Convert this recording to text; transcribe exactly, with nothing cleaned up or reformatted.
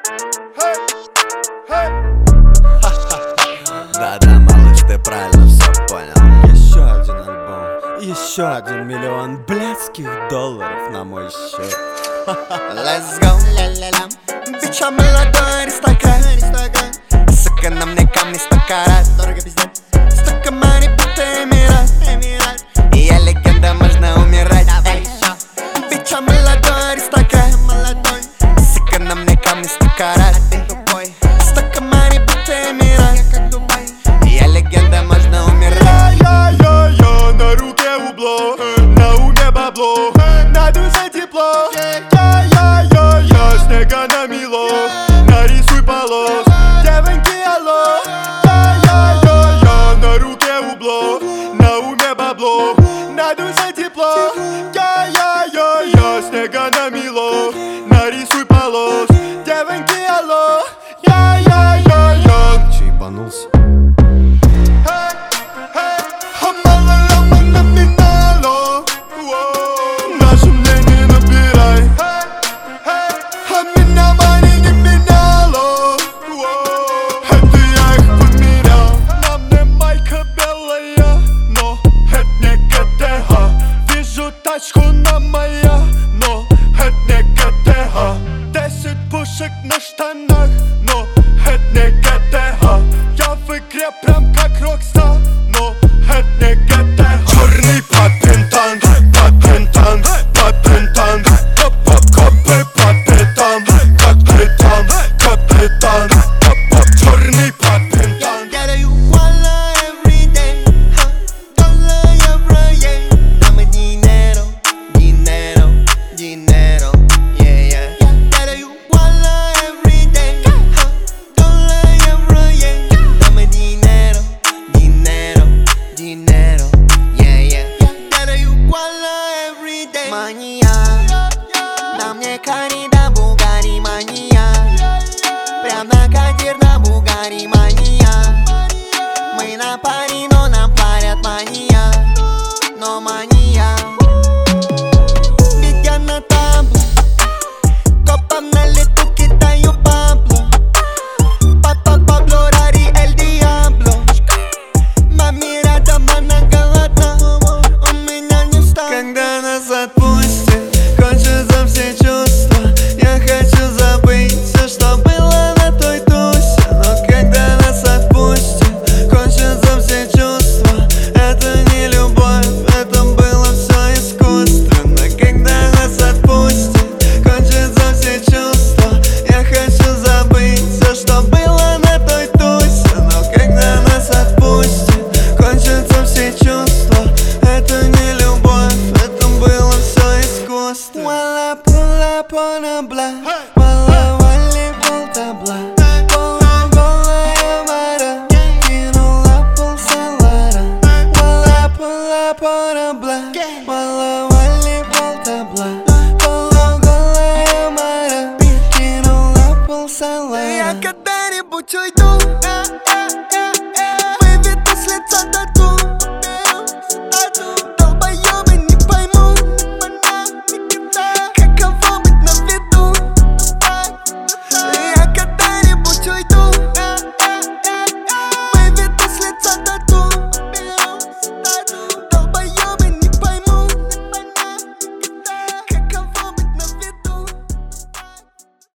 Да-да, малыш, ты правильно все понял. Еще один альбом, еще один миллион блядских долларов на мой счет. Let's go, ля-ля-ля. Бича молодой аристократ, сука, на мне камни сто карат. Дорого пиздец, столько money, будто эмират. И я легенда, можно умирать. Бича молодой аристократ, сука, на мне камни сто карат. Столько money, будто эмират. И я легенда, можно умирать. Я-я-я-я, на руке убло, на уме бабло, на душе тепло. Я-я-я-я, снега намело, нарисуй полос. Девоньки, алло. Я-я-я-я, на руке убло, на уме бабло, на душе тепло. Я-я-я-я, снега намело, нарисуй полос. Девоньки, алло. Я-я-я-я. Че, ебанулся? Наше мнение набирай. А меня money не меняло. Это я их подмерял. На мне майка белая, но это не КТХ. Вижу тачку на моя, но это не КТХ. Десять пушек на штанах, но это не КТХ. Я в игре прям как Рокстар, но это не КТХ. Черный патентант, патентант, патентант. Копы патентан, капитан, капитан. Черный патентант. Я даю вала every day, dollar every day. Dame dinero, dinero, dinero, yeah, yeah. Я даю вала every day, dollar every day. Dame dinero, dinero, dinero, yeah, yeah. Я даю вала every day. Мания, на мне корида Бугари мания. Прям на катер на Бугари мания. Мы на паре, но нам парят мания. Но мания. Ведь я на табло, копам на лету кидаю Пабло. Папа Пабло, Рари, Эль Диабло. Мами рядом, она голодна. У меня не встал. Когда нас отпустят, кончатся все чувства. Я хочу забыть все, что было на той тусе. Но когда нас отпустят, кончатся все чувства. Это не любовь, это было все искусственно. Когда нас отпустят, кончатся все чувства. Я хочу забыть все, что было на той тусе. Но когда нас отпустят, кончатся все чувства. Это не любовь, это было все искусство. Вала пула понабла, вала вали полтабла. Пола голая мара, кинула пол салара. Вала пула понабла, вала вали полтабла. Пола голая мара, кинула пол салара. Я когда-нибудь уйду.